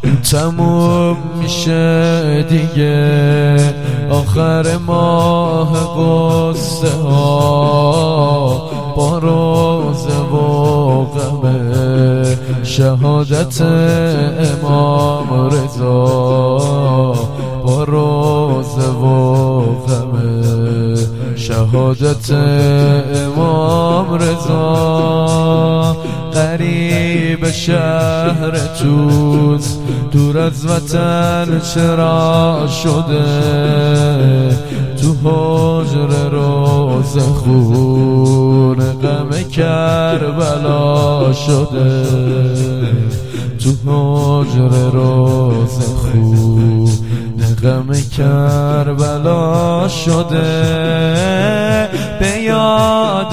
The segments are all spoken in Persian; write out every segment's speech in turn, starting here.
تموم میشه دیگه آخر ماه قصه ها، با روزه و غم شهادت امام رضا، با روزه و غم شهادت امام رضا. غریب شهر توس دور از وطن چرا شده، تو حجر روز خون غم کربلا شده، تو حجر روز خون غم کربلا شده. به یاد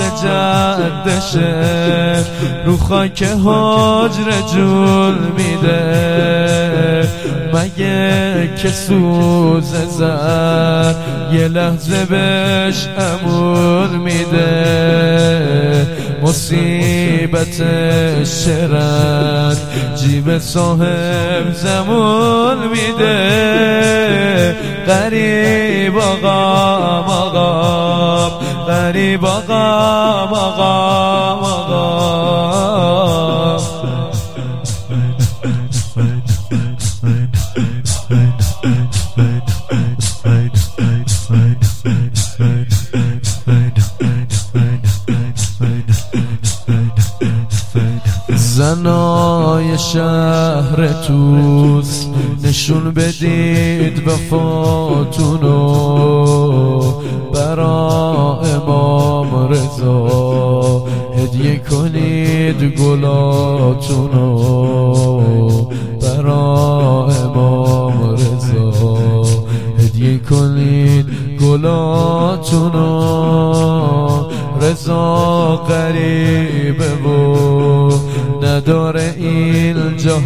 جدشه رو خاک حجر جول میده، مگه که سوز زر یه لحظه بهش امون میده. مصیبت شرک جیب صاحب زمون میده. غریب آقام آقام، غریب آقام آقام آقام. زنای شهر توس نشون بدید وفاتونو، برا امام رضا هدیه کنید گلاتونو، برا امام رضا هدیه کنید گلاتونو. رضا غریبه و نداره اینجا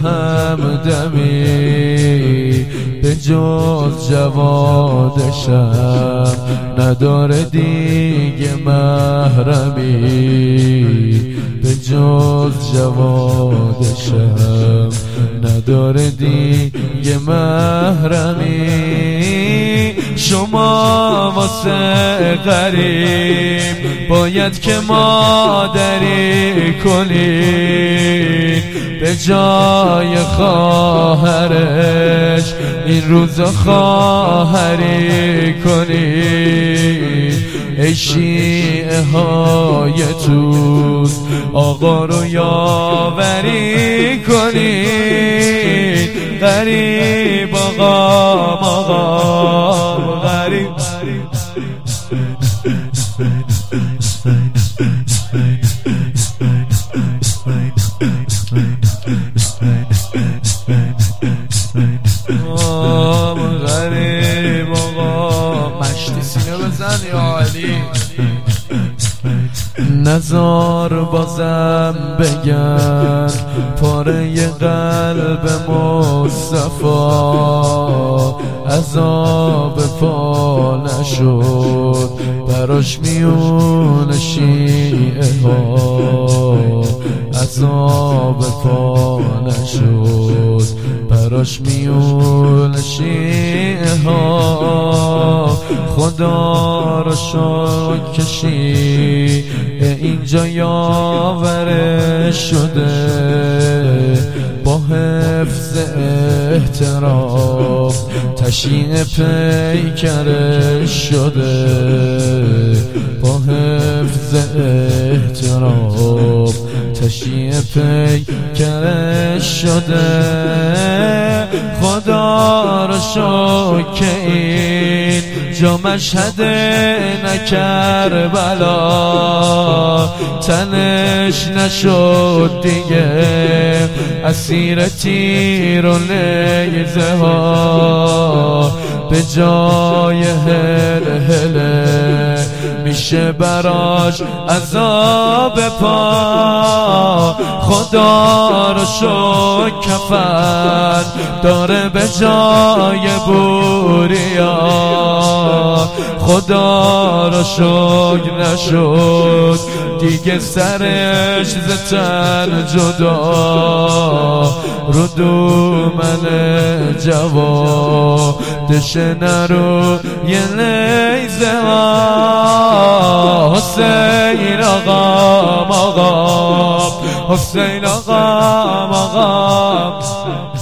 همدمی، به جز جوادشم نداره دیگه محرمی، به جز جوادشم نداره دیگه محرمی. شما واسه غریب باید که مادری کنید، به جای خواهرش این روزا خواهری کنید. ای شیعه های توس آقا رو یاوری کنید. غریب آقام آقام، غریب غریب آقا. مشتی سینه بزن یا علی. نزار بازم بگن پاره قلب مصطفی، عذاب پا نشد براش میون شیعه ها، عذاب پا نشد براش میون شیعه ها. خدا را شکر کشی اینجا یاور شده، با حفظ احترام تشییع پیکرش شده، با حفظ احترام تشییع پیکرش شده. خدا را شکر این جا مشهد نکربلا، تنش نشد دیگه اسیر تیر و نیزه ها، به جای هله میشه براش عذاب پا. خدا رو شکر کفن داره به جای بوریا، خدا را شکر نشد دیگه سرش ز تن جدا، رو دومن جوادش نرو یه نیزه ها، حسین آقام آقام، حسین آقام آقام،